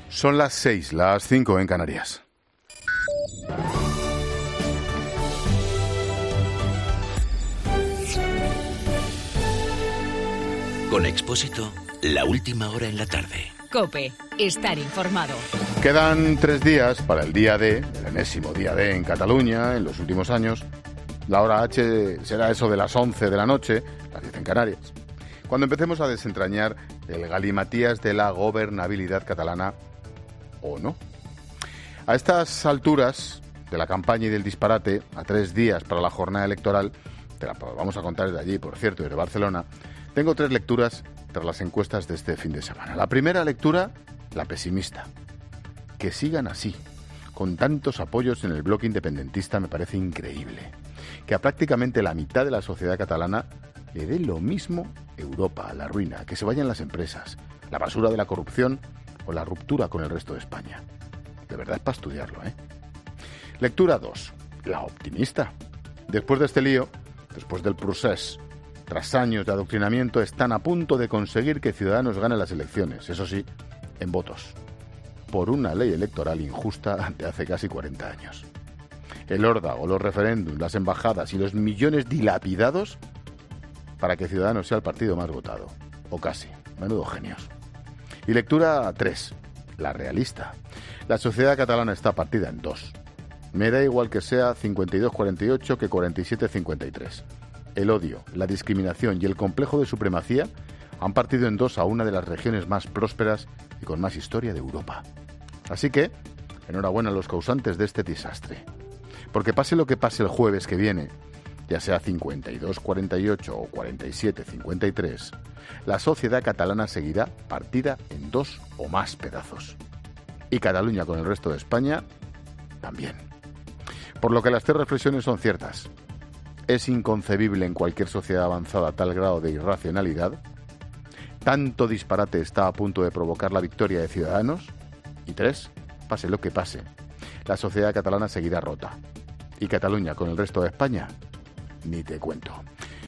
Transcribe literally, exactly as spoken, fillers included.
Son las seis, las cinco en Canarias. Con Expósito, la última hora en la tarde. COPE, estar informado. Quedan tres días para el día D, el enésimo día D en Cataluña en los últimos años. La hora H será eso de las once de la noche, las diez en Canarias, cuando empecemos a desentrañar el galimatías de la gobernabilidad catalana, o no. A estas alturas de la campaña y del disparate, a tres días para la jornada electoral, te la vamos a contar desde allí, por cierto, desde Barcelona, tengo tres lecturas tras las encuestas de este fin de semana. La primera lectura, la pesimista. Que sigan así, con tantos apoyos en el bloque independentista, me parece increíble. Que a prácticamente la mitad de la sociedad catalana le dé lo mismo Europa, a la ruina, que se vayan las empresas, la basura de la corrupción o la ruptura con el resto de España. De verdad es para estudiarlo, ¿eh? Lectura dos, la optimista. Después de este lío, después del procés, tras años de adoctrinamiento, están a punto de conseguir que Ciudadanos gane las elecciones, eso sí, en votos, por una ley electoral injusta de hace casi cuarenta años. El órdago, los referéndums, las embajadas y los millones dilapidados para que Ciudadanos sea el partido más votado. O casi. Menudo genios. Y lectura tres. La realista. La sociedad catalana está partida en dos. Me da igual que sea cincuenta y dos cuarenta y ocho que cuarenta y siete cincuenta y tres. El odio, la discriminación y el complejo de supremacía han partido en dos a una de las regiones más prósperas y con más historia de Europa. Así que, enhorabuena a los causantes de este desastre. Porque pase lo que pase el jueves que viene, ya sea cincuenta y dos cuarenta y ocho o cuarenta y siete cincuenta y tres, la sociedad catalana seguirá partida en dos o más pedazos. Y Cataluña con el resto de España también. Por lo que las tres reflexiones son ciertas. Es inconcebible en cualquier sociedad avanzada tal grado de irracionalidad. Tanto disparate está a punto de provocar la victoria de Ciudadanos. Y tres, pase lo que pase, la sociedad catalana seguirá rota. Y Cataluña con el resto de España, ni te cuento.